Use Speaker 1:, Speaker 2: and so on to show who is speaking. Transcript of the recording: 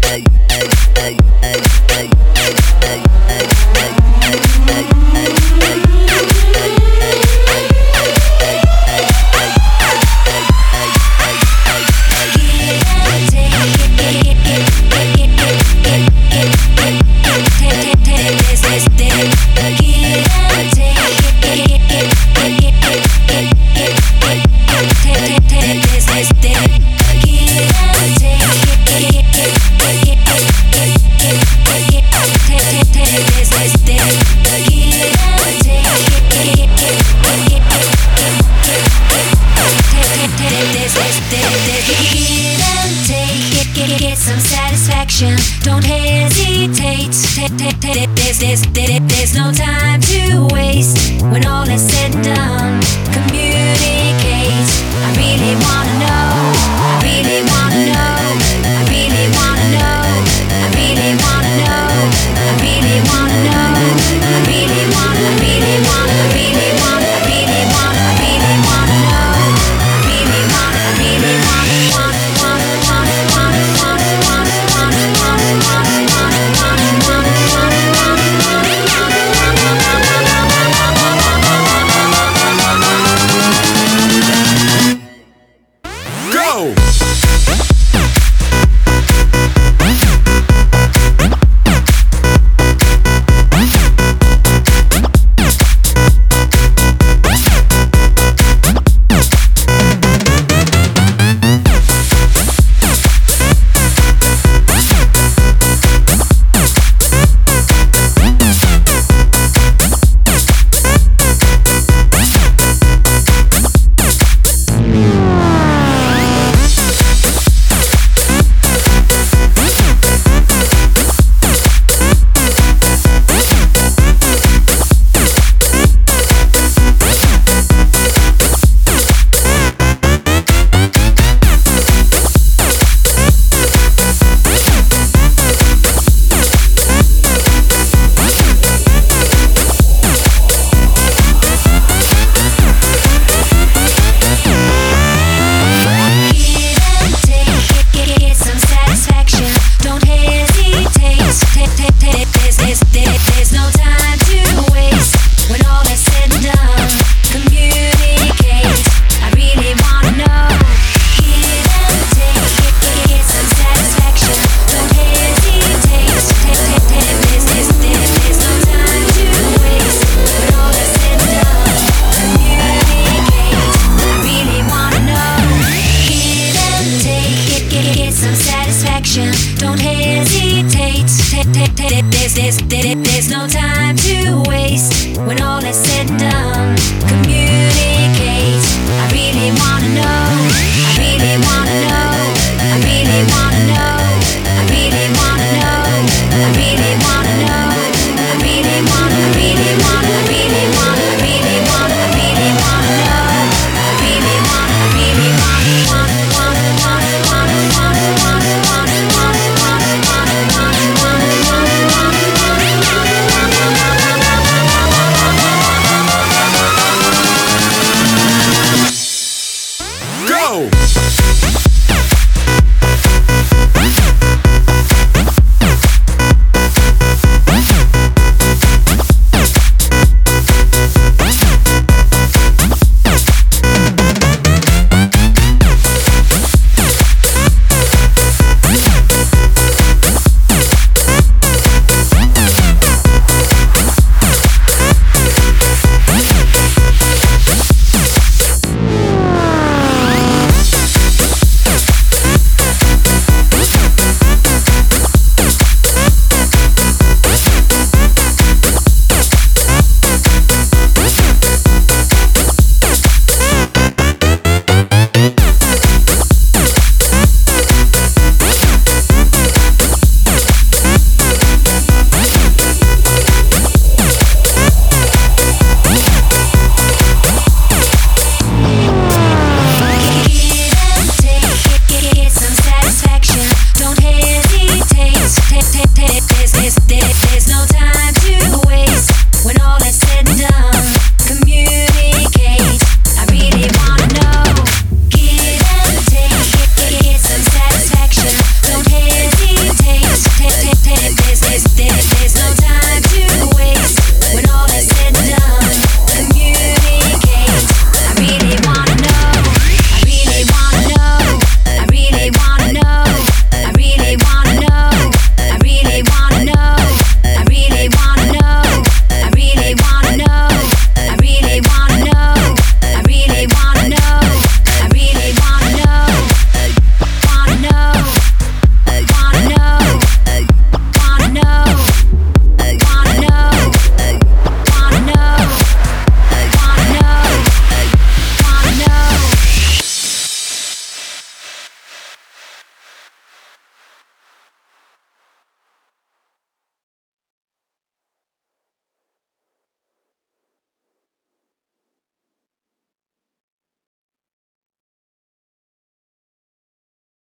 Speaker 1: Don't hesitate. There's no time to waste. When all is said and done, communicate. I really wanna know. I really wanna know. I really wanna know. I really wanna know. I really wanna know. I really wanna. I really wanna. I really wanna. I really wanna. I really wanna know. I really wanna. I really wanna. Don't hesitate. There's no time to waste. When all is said and done, communicate. I really wanna know.